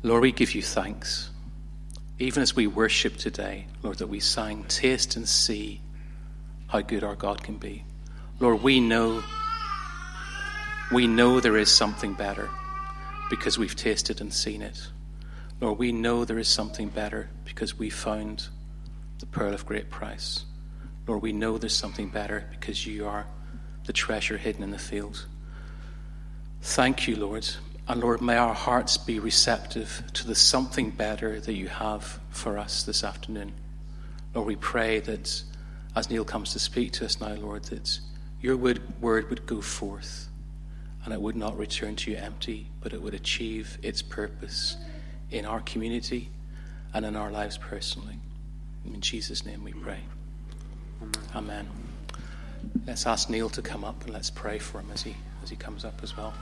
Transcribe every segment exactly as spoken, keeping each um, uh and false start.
Lord, we give you thanks. Even as we worship today, Lord, that we sang, taste and see how good our God can be. Lord, we know, we know there is something better because we've tasted and seen it. Lord, we know there is something better because we found the pearl of great price. Lord, we know there's something better because you are the treasure hidden in the field. Thank you, Lord. And Lord, may our hearts be receptive to the something better that you have for us this afternoon. Lord, we pray that as Neil comes to speak to us now, Lord, that your word would go forth and it would not return to you empty, but it would achieve its purpose in our community and in our lives personally. In Jesus' name we pray. Amen. Amen. Let's ask Neil to come up and let's pray for him as he as he comes up as well.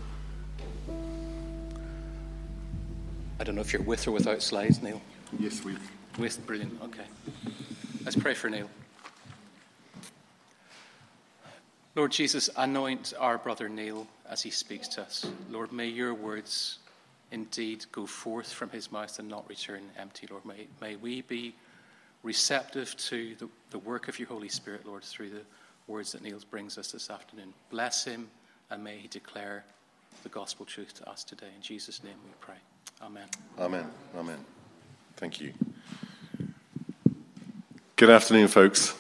I don't know if you're with or without slides, Neil. Yes, with. With, brilliant. Okay. Let's pray for Neil. Lord Jesus, anoint our brother Neil as he speaks to us. Lord, may your words indeed go forth from his mouth and not return empty, Lord. May, may we be receptive to the, the work of your Holy Spirit, Lord, through the words that Neil brings us this afternoon. Bless him and may he declare the gospel truth to us today. In Jesus' name we pray. Amen. Amen. Amen. Thank you. Good afternoon, folks.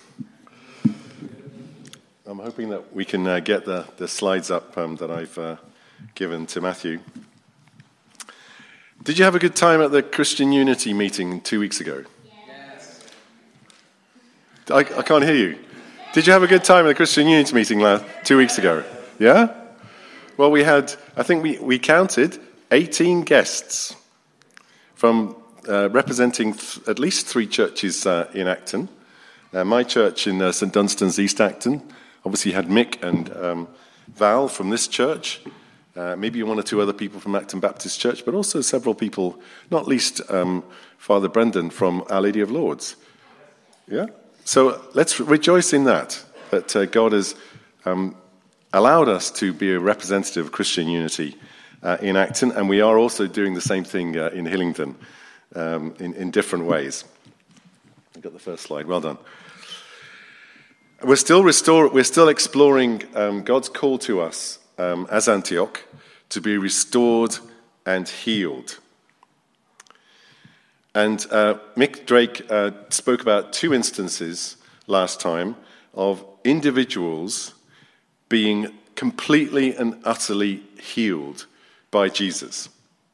I'm hoping that we can uh, get the, the slides up um, that I've uh, given to Matthew. Did you have a good time at the Christian Unity meeting two weeks ago? Yes. I, I can't hear you. Did you have a good time at the Christian Unity meeting last, two weeks ago? Yeah? Well, we had, I think we, we counted eighteen guests from uh, representing th- at least three churches uh, in Acton. Uh, my church in uh, St Dunstan's, East Acton. Obviously you had Mick and um, Val from this church. Uh, maybe one or two other people from Acton Baptist Church, but also several people, not least um, Father Brendan from Our Lady of Lourdes. Yeah? So let's rejoice in that, that uh, God has um, allowed us to be a representative of Christian unity uh, in Acton, and we are also doing the same thing uh, in Hillingdon um, in, in different ways. I got the first slide. Well done. We're still restore, We're still exploring um, God's call to us um, as Antioch to be restored and healed. And uh, Mick Drake uh, spoke about two instances last time of individuals being completely and utterly healed by Jesus.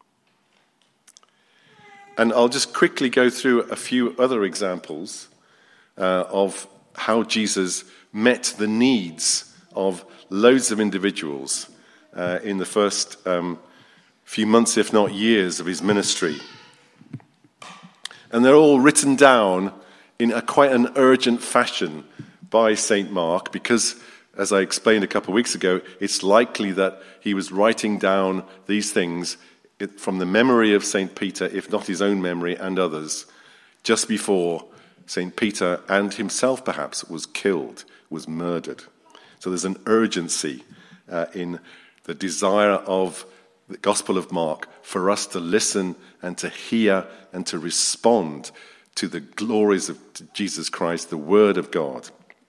And I'll just quickly go through a few other examples uh, of how Jesus met the needs of loads of individuals uh, in the first um, few months, if not years, of his ministry. And they're all written down in a quite an urgent fashion by Saint Mark because, as I explained a couple of weeks ago, it's likely that he was writing down these things from the memory of Saint Peter, if not his own memory and others, just before Saint Peter and himself perhaps was killed, was murdered. So there's an urgency uh, in the desire of the Gospel of Mark for us to listen and to hear and to respond to the glories of Jesus Christ, the Word of God.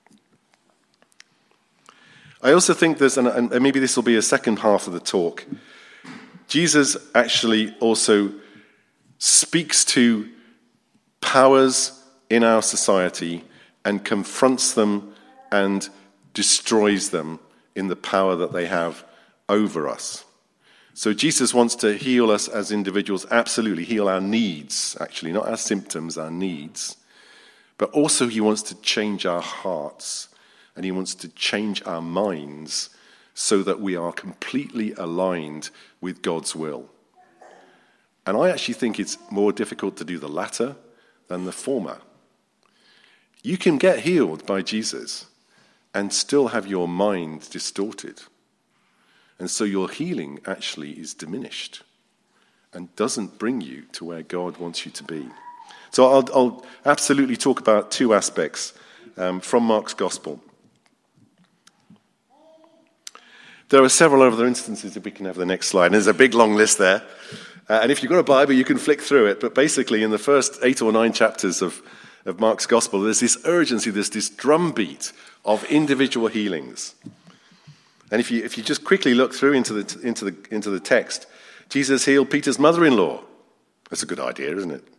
I also think there's, an, and maybe this will be a second half of the talk, Jesus actually also speaks to powers in our society and confronts them and destroys them in the power that they have over us. So Jesus wants to heal us as individuals, absolutely, heal our needs, actually, not our symptoms, our needs. But also he wants to change our hearts and he wants to change our minds so that we are completely aligned with God's will. And I actually think it's more difficult to do the latter than the former. You can get healed by Jesus and still have your mind distorted. And so your healing actually is diminished and doesn't bring you to where God wants you to be. So I'll, I'll absolutely talk about two aspects um, from Mark's Gospel. there are several other instances, if we can have the next slide. And there's a big long list there. Uh, and if you've got a Bible, you can flick through it. But basically, in the first eight or nine chapters of, of Mark's Gospel, there's this urgency, there's this drumbeat of individual healings. And if you if you just quickly look through into the into the into the text, Jesus healed Peter's mother-in-law. That's a good idea, isn't it?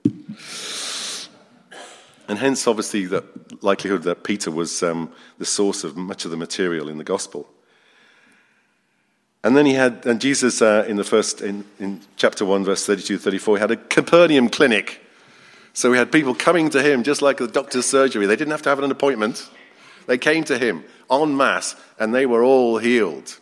And hence, obviously, the likelihood that Peter was um, the source of much of the material in the Gospel. And then he had, and Jesus uh, in the first, in, in chapter one, verse thirty-two, thirty-four, he had a Capernaum clinic. So we had people coming to him just like the doctor's surgery. They didn't have to have an appointment. They came to him en masse, and they were all healed.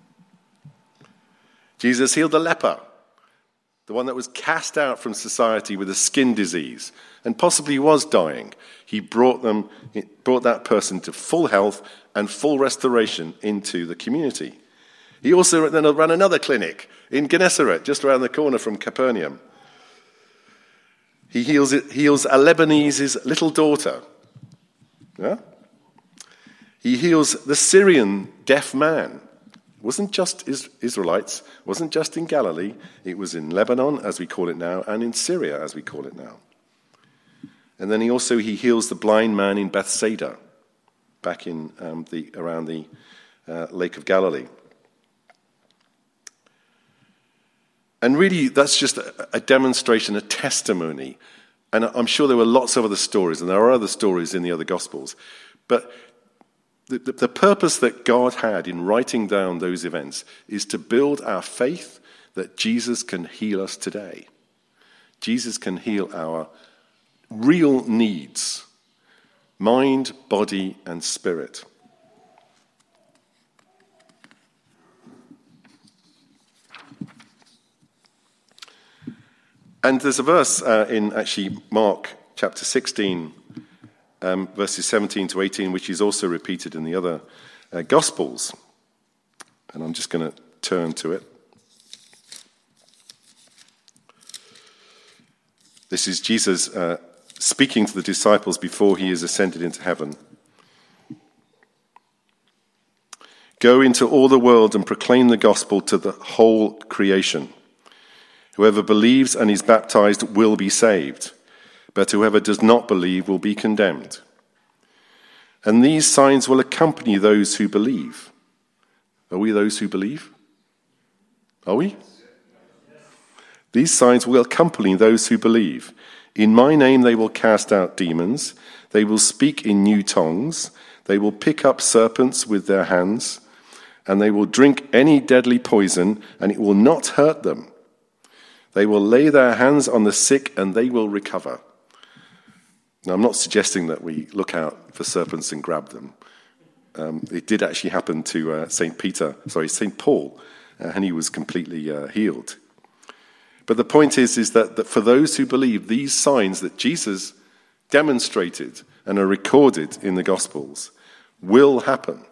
Jesus healed the leper, the one that was cast out from society with a skin disease and possibly was dying. He brought them, brought that person to full health and full restoration into the community. He also then ran another clinic in Gennesaret, just around the corner from Capernaum. He heals, heals a Lebanese's little daughter. Yeah? He heals the Syrian deaf man. It wasn't just Israelites, it wasn't just in Galilee, it was in Lebanon, as we call it now, and in Syria, as we call it now. And then he also he heals the blind man in Bethsaida, back in um, the around the uh, Lake of Galilee. And really, that's just a, a demonstration, a testimony. And I'm sure there were lots of other stories, and there are other stories in the other Gospels. But the, the, the purpose that God had in writing down those events is to build our faith that Jesus can heal us today. Jesus can heal our real needs, mind, body, and spirit. And there's a verse uh, in actually Mark chapter sixteen, um, verses seventeen to eighteen, which is also repeated in the other uh, Gospels. And I'm just going to turn to it. This is Jesus uh, speaking to the disciples before he is ascended into heaven. Go into all the world and proclaim the gospel to the whole creation. Whoever believes and is baptized will be saved, but whoever does not believe will be condemned. And these signs will accompany those who believe. Are we those who believe? Are we? These signs will accompany those who believe. In my name they will cast out demons. They will speak in new tongues. They will pick up serpents with their hands. And they will drink any deadly poison, and it will not hurt them. They will lay their hands on the sick, and they will recover. Now, I'm not suggesting that we look out for serpents and grab them. Um, it did actually happen to uh, Saint Peter, sorry, Saint Paul, uh, and he was completely uh, healed. But the point is, is that, that for those who believe, these signs that Jesus demonstrated and are recorded in the Gospels will happen.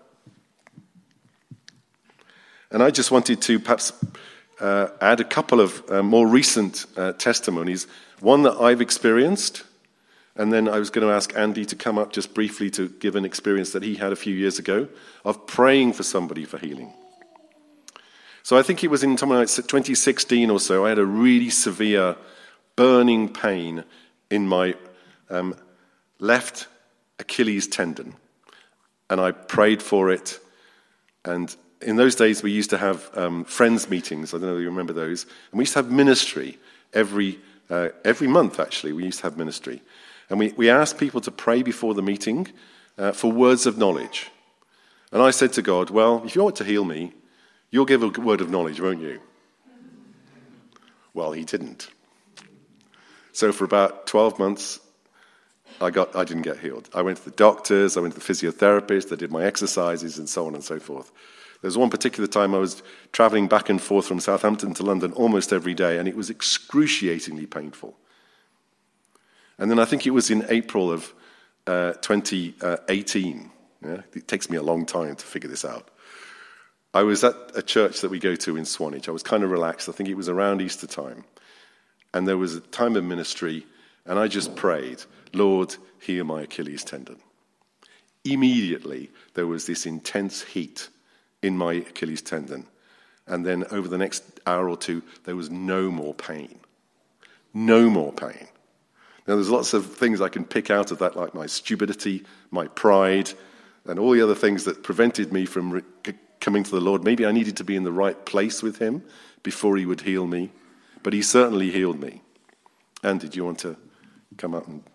And I just wanted to perhaps uh, add a couple of uh, more recent uh, testimonies. One that I've experienced, and then I was going to ask Andy to come up just briefly to give an experience that he had a few years ago of praying for somebody for healing. So I think it was in twenty sixteen or so, I had a really severe burning pain in my um, left Achilles tendon. And I prayed for it. And in those days, we used to have um, friends meetings. I don't know if you remember those. And we used to have ministry every uh, every month, actually. We used to have ministry. And we, we asked people to pray before the meeting uh, for words of knowledge. And I said to God, well, if you want to heal me, you'll give a word of knowledge, won't you? Well, he didn't. So for about twelve months, I got I didn't get healed. I went to the doctors, I went to the physiotherapist, I did my exercises and so on and so forth. There was one particular time I was traveling back and forth from Southampton to London almost every day, and it was excruciatingly painful. And then I think it was in April of uh, twenty eighteen. Yeah? It takes me a long time to figure this out. I was at a church that we go to in Swanage. I was kind of relaxed. I think it was around Easter time. And there was a time of ministry, and I just prayed, Lord, heal my Achilles tendon. Immediately, there was this intense heat in my Achilles tendon. And then over the next hour or two, there was no more pain. No more pain. Now, there's lots of things I can pick out of that, like my stupidity, my pride, and all the other things that prevented me from re- coming to the Lord. Maybe I needed to be in the right place with him before he would heal me. But he certainly healed me. Andy, do you want to come up and...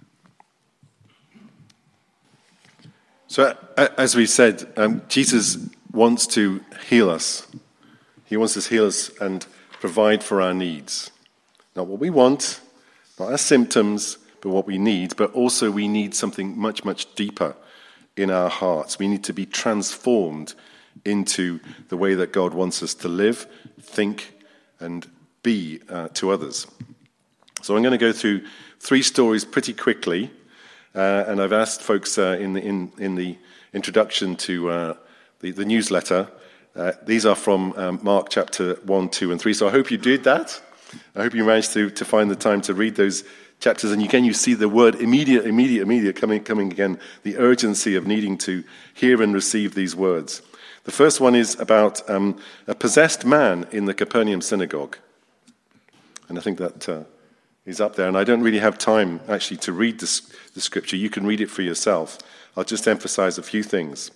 So, as we said, um, Jesus wants to heal us. He wants to heal us and provide for our needs. Not what we want, not our symptoms, but what we need. But also we need something much, much deeper in our hearts. We need to be transformed into the way that God wants us to live, think, and be uh, to others. So I'm going to go through three stories pretty quickly. Uh, and I've asked folks uh, in, the, in, in the introduction to uh, the, the newsletter, uh, these are from um, Mark chapter one, two, and three. So I hope you did that. I hope you managed to, to find the time to read those chapters. And again, you see the word immediate, immediate, immediate coming, coming again, the urgency of needing to hear and receive these words. The first one is about um, a possessed man in the Capernaum synagogue. And I think that... Uh, He's up there, and I don't really have time, actually, to read this, the scripture. You can read it for yourself. I'll just emphasize a few things.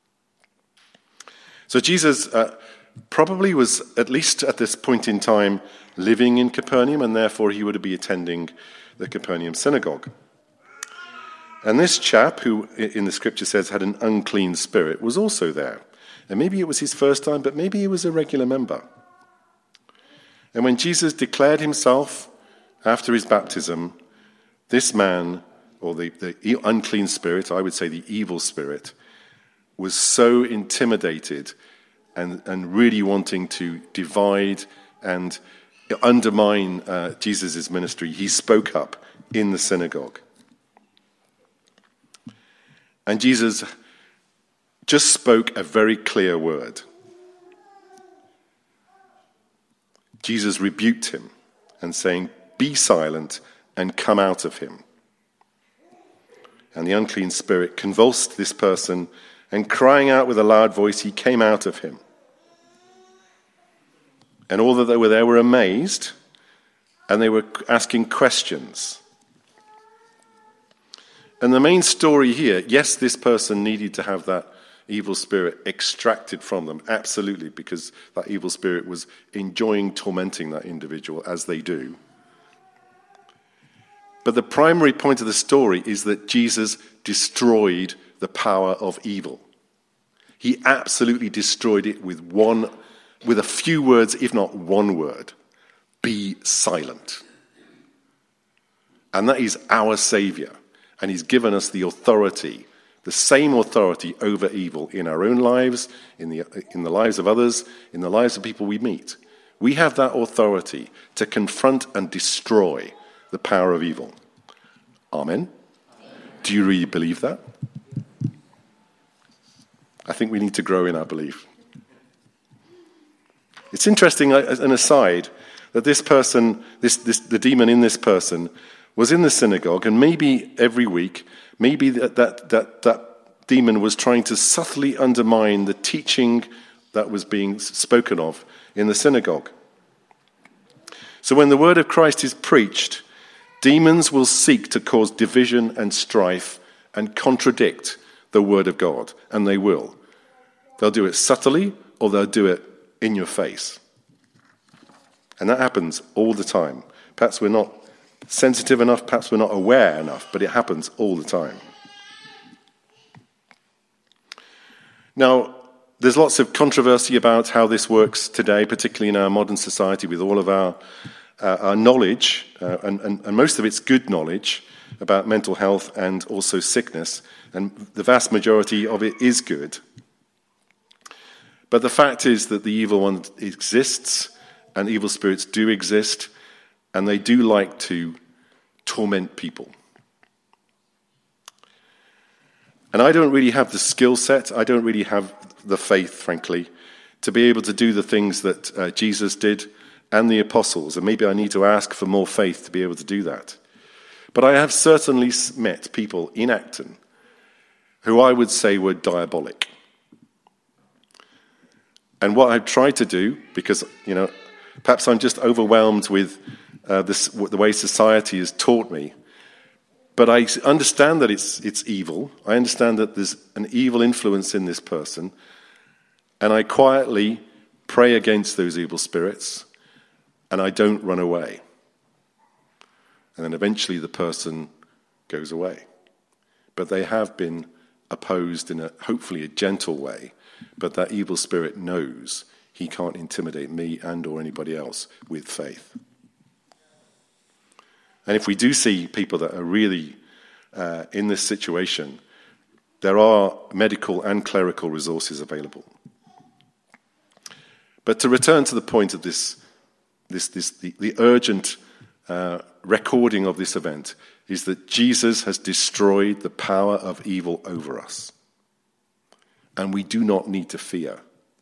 So Jesus uh, probably was, at least at this point in time, living in Capernaum, and therefore he would be attending the Capernaum synagogue. And this chap, who in the scripture says had an unclean spirit, was also there. And maybe it was his first time, but maybe he was a regular member. And when Jesus declared himself after his baptism, this man, or the, the unclean spirit, I would say the evil spirit, was so intimidated and, and really wanting to divide and undermine uh, Jesus' ministry, he spoke up in the synagogue. And Jesus just spoke a very clear word. Jesus rebuked him and saying, "Be silent and come out of him." And the unclean spirit convulsed this person, and crying out with a loud voice, he came out of him. And all that they were there were amazed, and they were asking questions. And the main story here, yes, this person needed to have that evil spirit extracted from them, absolutely, because that evil spirit was enjoying tormenting that individual, as they do. But the primary point of the story is that Jesus destroyed the power of evil. He absolutely destroyed it with one, with a few words, if not one word. Be silent. And that is our Savior. And he's given us the authority, the same authority over evil in our own lives, in the, in the lives of others, in the lives of people we meet. We have that authority to confront and destroy the power of evil. Amen? Amen. Do you really believe that? I think we need to grow in our belief. It's interesting, as an aside, that this person, this, this the demon in this person, was in the synagogue, and maybe every week, maybe that, that, that, that demon was trying to subtly undermine the teaching that was being spoken of in the synagogue. So when the word of Christ is preached, demons will seek to cause division and strife and contradict the word of God, and they will. They'll do it subtly, or they'll do it in your face. And that happens all the time. Perhaps we're not sensitive enough, perhaps we're not aware enough, but it happens all the time. Now, there's lots of controversy about how this works today, particularly in our modern society, with all of our uh, our knowledge, uh, and, and, and most of it's good knowledge about mental health and also sickness, and the vast majority of it is good. But the fact is that the evil one exists, and evil spirits do exist, and they do like to torment people. And I don't really have the skill set, I don't really have the faith, frankly, to be able to do the things that uh, Jesus did and the apostles, and maybe I need to ask for more faith to be able to do that. But I have certainly met people in Acton who I would say were diabolic. And what I've tried to do, because, you know, perhaps I'm just overwhelmed with uh, this, the way society has taught me, but I understand that it's it's evil. I understand that there's an evil influence in this person, and I quietly pray against those evil spirits, and I don't run away. And then eventually the person goes away. But they have been opposed in a hopefully a gentle way, but that evil spirit knows he can't intimidate me and or anybody else with faith. And if we do see people that are really uh, in this situation, there are medical and clerical resources available. But to return to the point of this, this, this the, the urgent uh, recording of this event is that Jesus has destroyed the power of evil over us. And we do not need to fear.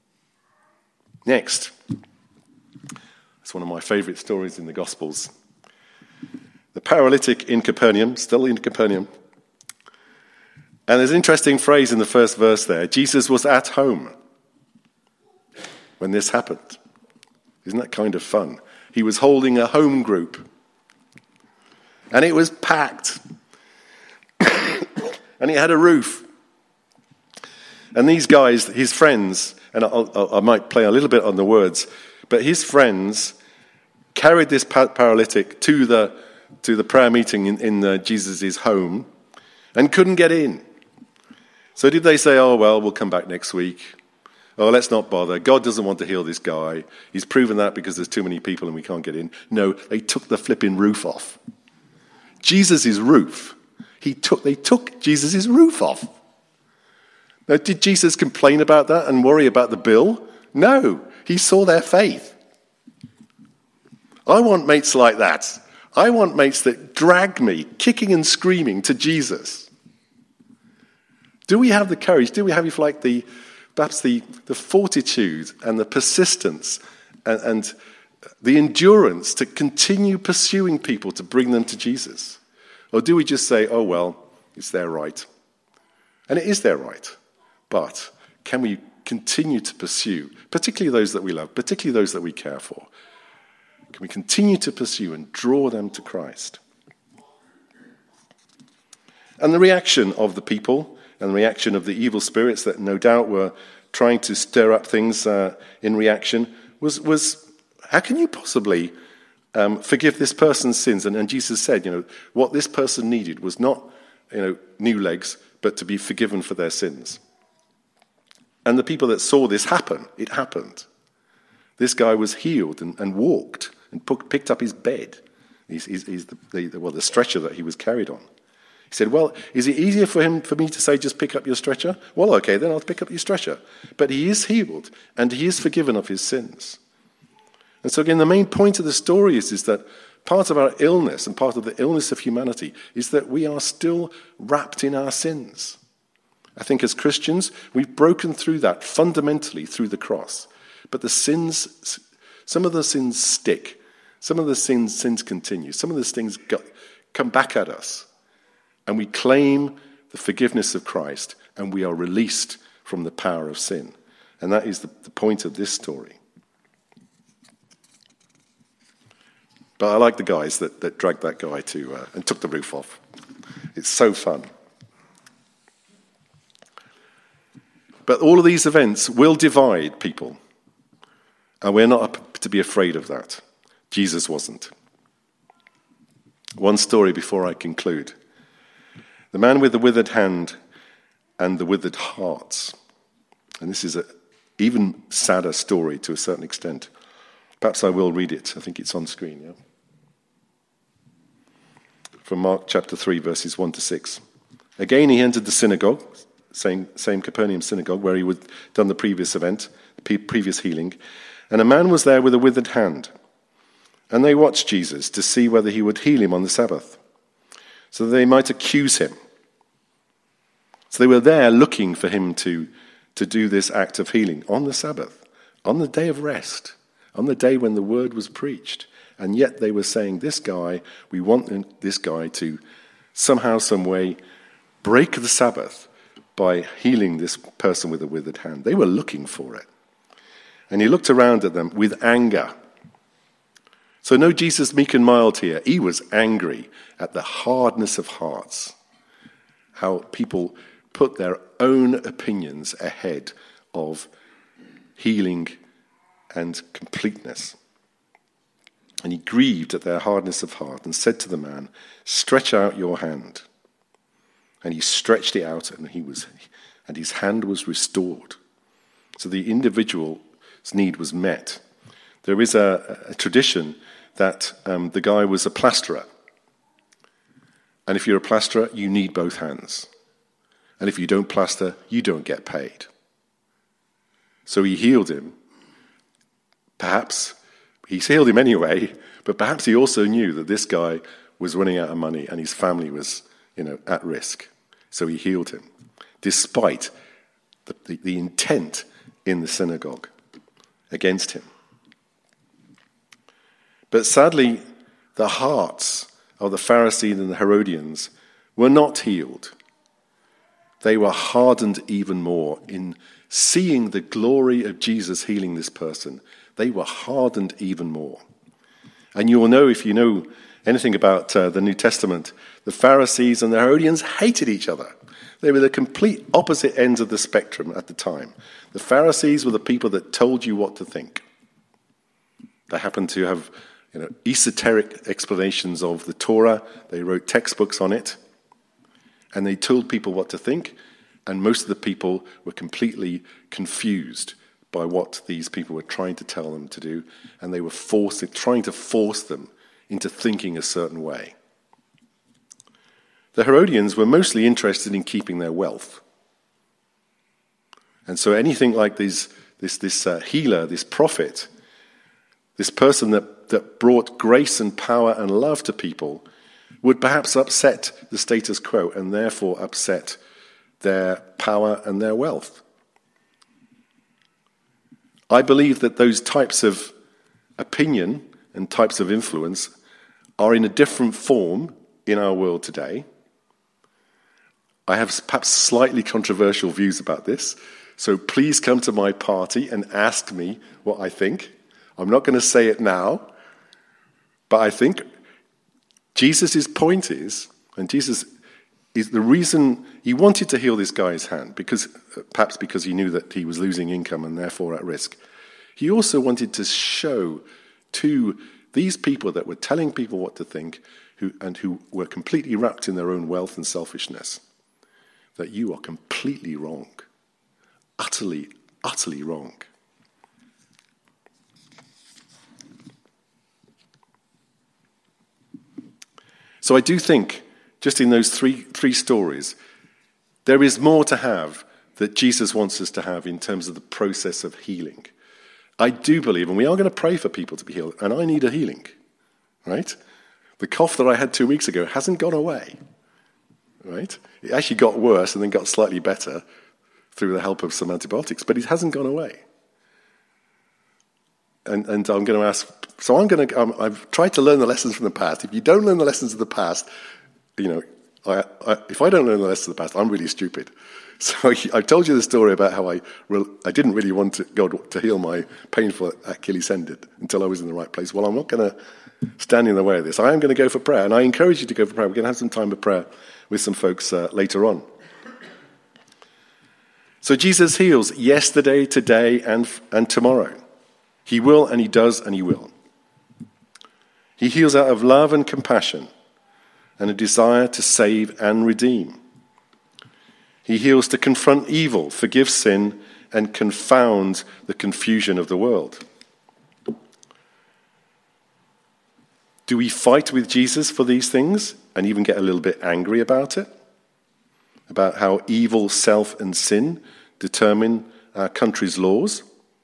Next, it's one of my favorite stories in the Gospels. The paralytic in Capernaum, still in Capernaum. And there's an interesting phrase in the first verse there. Jesus was at home when this happened. Isn't that kind of fun? He was holding a home group. And it was packed. And it had a roof. And these guys, his friends, and I'll, I might play a little bit on the words, but his friends carried this paralytic to the to the prayer meeting in, in uh, Jesus' home and couldn't get in. So did they say, oh, well, we'll come back next week. Oh, let's not bother. God doesn't want to heal this guy. He's proven that because there's too many people and we can't get in. No, they took the flipping roof off. Jesus' roof. He took. They took Jesus' roof off. Now, did Jesus complain about that and worry about the bill? No, he saw their faith. I want mates like that. I want mates that drag me, kicking and screaming, to Jesus. Do we have the courage? Do we have, if like, the perhaps the, the fortitude and the persistence and, and the endurance to continue pursuing people to bring them to Jesus? Or do we just say, oh, well, it's their right? And it is their right. But can we continue to pursue, particularly those that we love, particularly those that we care for? Can we continue to pursue and draw them to Christ? And the reaction of the people and the reaction of the evil spirits that no doubt were trying to stir up things uh, in reaction was, was, how can you possibly um, forgive this person's sins? And, and Jesus said, you know, what this person needed was not, you know, new legs, but to be forgiven for their sins. And the people that saw this happen, it happened. This guy was healed and, and walked and put, picked up his bed. He's, he's, he's the, the, well, the stretcher that he was carried on. He said, well, is it easier for him for me to say, just pick up your stretcher? Well, okay, then I'll pick up your stretcher. But he is healed, and he is forgiven of his sins. And so again, the main point of the story is, is that part of our illness and part of the illness of humanity is that we are still wrapped in our sins. I think as Christians, we've broken through that fundamentally through the cross. But the sins, some of the sins stick. Some of the sins, sins continue. Some of those things go, come back at us. And we claim the forgiveness of Christ, and we are released from the power of sin. And that is the, the point of this story. But I like the guys that, that dragged that guy to uh, and took the roof off. It's so fun. But all of these events will divide people. And we're not to be afraid of that. Jesus wasn't. One story before I conclude. The man with the withered hand and the withered hearts. And this is an even sadder story to a certain extent. Perhaps I will read it. I think it's on screen, yeah? From Mark chapter three, verses one to six. Again he entered the synagogue, same, same Capernaum synagogue where he had done the previous event, the previous healing. And a man was there with a withered hand. And they watched Jesus to see whether he would heal him on the Sabbath, so that they might accuse him. So they were there looking for him to, to do this act of healing on the Sabbath, on the day of rest, on the day when the word was preached. And yet they were saying, this guy, we want this guy to somehow, some way break the Sabbath by healing this person with a withered hand. They were looking for it. And he looked around at them with anger. So no Jesus meek and mild here. He was angry at the hardness of hearts. How people put their own opinions ahead of healing and completeness. And he grieved at their hardness of heart and said to the man, "Stretch out your hand." And he stretched it out, and he was, and his hand was restored. So the individual's need was met. There is a, a tradition that um, the guy was a plasterer. And if you're a plasterer, you need both hands. And if you don't plaster, you don't get paid. So he healed him. Perhaps, he healed him anyway, but perhaps he also knew that this guy was running out of money and his family was, you know, at risk. So he healed him, despite the, the, the intent in the synagogue against him. But sadly, the hearts of the Pharisees and the Herodians were not healed. They were hardened even more in seeing the glory of Jesus healing this person. They were hardened even more. And you will know, if you know anything about uh, the New Testament, the Pharisees and the Herodians hated each other. They were the complete opposite ends of the spectrum at the time. The Pharisees were the people that told you what to think. They happened to have, you know, esoteric explanations of the Torah. They wrote textbooks on it. And they told people what to think. And most of the people were completely confused by what these people were trying to tell them to do. And they were forcing, trying to force them into thinking a certain way. The Herodians were mostly interested in keeping their wealth. And so anything like these, this, this uh, healer, this prophet, this person that, that brought grace and power and love to people would perhaps upset the status quo and therefore upset their power and their wealth. I believe that those types of opinion and types of influence are in a different form in our world today. I have perhaps slightly controversial views about this, so please come to my party and ask me what I think. I'm not going to say it now, but I think Jesus' point is, and Jesus is the reason he wanted to heal this guy's hand, because perhaps because he knew that he was losing income and therefore at risk. He also wanted to show to these people that were telling people what to think, who and who were completely wrapped in their own wealth and selfishness, that you are completely wrong. Utterly, utterly wrong. So I do think, just in those three three stories, there is more to have that Jesus wants us to have in terms of the process of healing. I do believe, and we are going to pray for people to be healed, and I need a healing, right? The cough that I had two weeks ago hasn't gone away, right? It actually got worse and then got slightly better through the help of some antibiotics, but it hasn't gone away. And, and I'm going to ask, so I'm going to, um, I've tried to learn the lessons from the past. If you don't learn the lessons of the past, you know, I, I, if I don't learn the lessons of the past, I'm really stupid. So I've told you the story about how I re- I didn't really want to, God to heal my painful Achilles tendon until I was in the right place. Well, I'm not going to stand in the way of this. I am going to go for prayer, and I encourage you to go for prayer. We're going to have some time of prayer with some folks uh, later on. So Jesus heals yesterday, today, and and tomorrow. He will, and he does, and he will. He heals out of love and compassion and a desire to save and redeem. He heals to confront evil, forgive sin, and confound the confusion of the world. Do we fight with Jesus for these things and even get a little bit angry about it? About how evil, self, and sin determine our country's laws?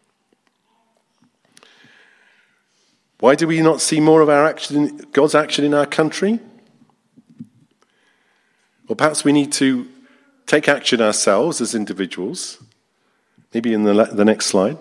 Why do we not see more of our action, God's action in our country? Well, perhaps we need to take action ourselves as individuals. Maybe in the, the next slide.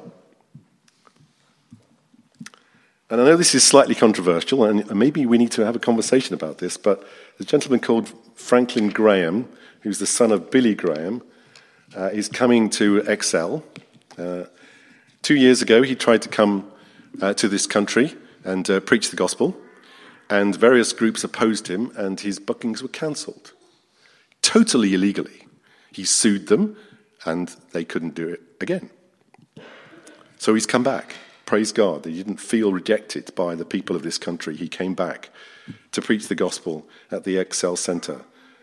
And I know this is slightly controversial, and maybe we need to have a conversation about this, but a gentleman called Franklin Graham, who's the son of Billy Graham, uh, is coming to Excel uh, Two years ago, he tried to come uh, to this country and uh, preach the gospel, and various groups opposed him, and his bookings were cancelled. Totally illegally. He sued them, and they couldn't do it again. So he's come back. Praise God. He didn't feel rejected by the people of this country. He came back to preach the gospel at the Excel Centre.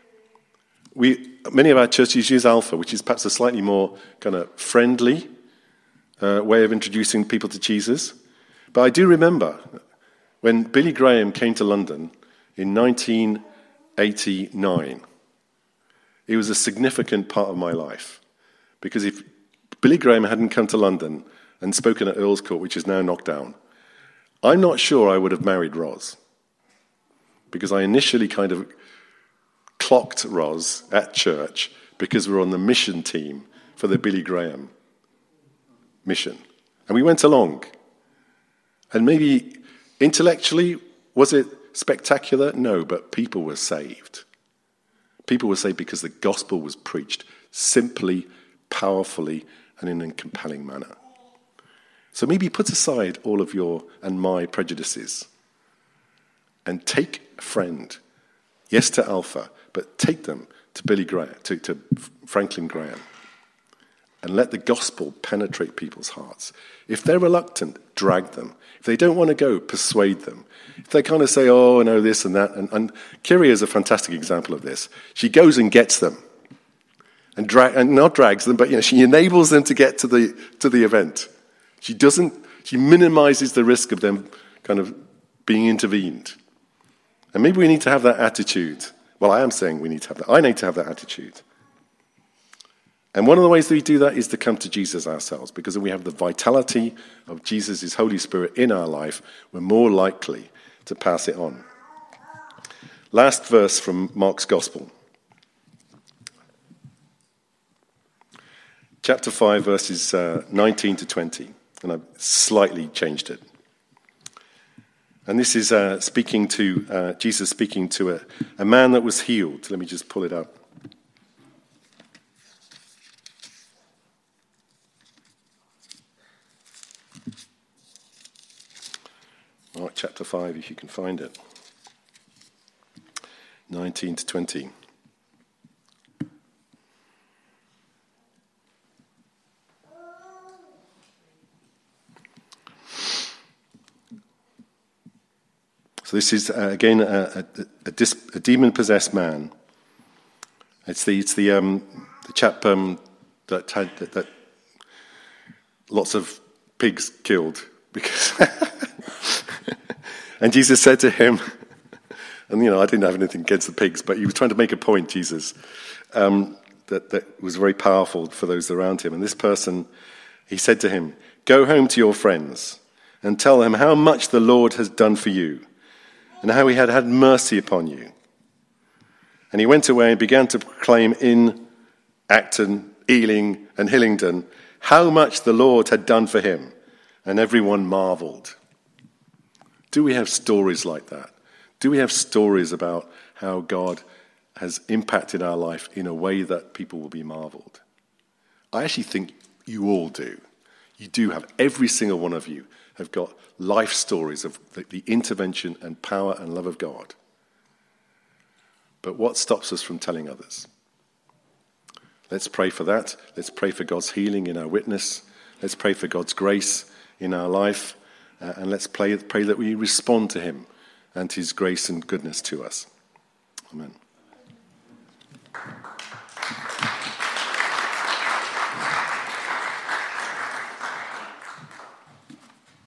We, many of our churches use Alpha, which is perhaps a slightly more kind of friendly uh, way of introducing people to Jesus. But I do remember when Billy Graham came to London in nineteen eighty-nine, it was a significant part of my life. Because if Billy Graham hadn't come to London and spoken at Earl's Court, which is now knocked down, I'm not sure I would have married Ros. Because I initially kind of clocked Ros at church because we were on the mission team for the Billy Graham mission. And we went along. And maybe intellectually, was it spectacular? No, but people were saved. People were saved because the gospel was preached simply, powerfully, and in a compelling manner. So maybe put aside all of your and my prejudices and take a friend, yes to Alpha, but take them to Billy Graham, to, to Franklin Graham, and let the gospel penetrate people's hearts. If they're reluctant, drag them. If they don't want to go, persuade them. If they kind of say, oh, no, this and that, and, and Kyria is a fantastic example of this. She goes and gets them, and, drag, and not drags them, but you know, she enables them to get to the to the event. She doesn't. She minimizes the risk of them kind of being intervened. And maybe we need to have that attitude. Well, I am saying we need to have that. I need to have that attitude. And one of the ways that we do that is to come to Jesus ourselves, because if we have the vitality of Jesus' Holy Spirit in our life, we're more likely to pass it on. Last verse from Mark's Gospel. Chapter five, verses uh, nineteen to twenty. And I've slightly changed it. And this is uh, speaking to, uh, Jesus speaking to a, a man that was healed. Let me just pull it up. Mark chapter five, if you can find it. nineteen to twenty. So this is, uh, again, a, a, a, dis, a demon-possessed man. It's the it's the, um, the chap um, that had that, that lots of pigs killed. because. And Jesus said to him, and you know, I didn't have anything against the pigs, but he was trying to make a point, Jesus, um, that, that was very powerful for those around him. And this person, he said to him, go home to your friends and tell them how much the Lord has done for you, and how he had had mercy upon you. And he went away and began to proclaim in Acton, Ealing, and Hillingdon how much the Lord had done for him. And everyone marveled. Do we have stories like that? Do we have stories about how God has impacted our life in a way that people will be marveled? I actually think you all do. You do have, every single one of you have got life stories of the, the intervention and power and love of God. But what stops us from telling others? Let's pray for that. Let's pray for God's healing in our witness. Let's pray for God's grace in our life. Uh, and let's pray, pray that we respond to him and his grace and goodness to us. Amen.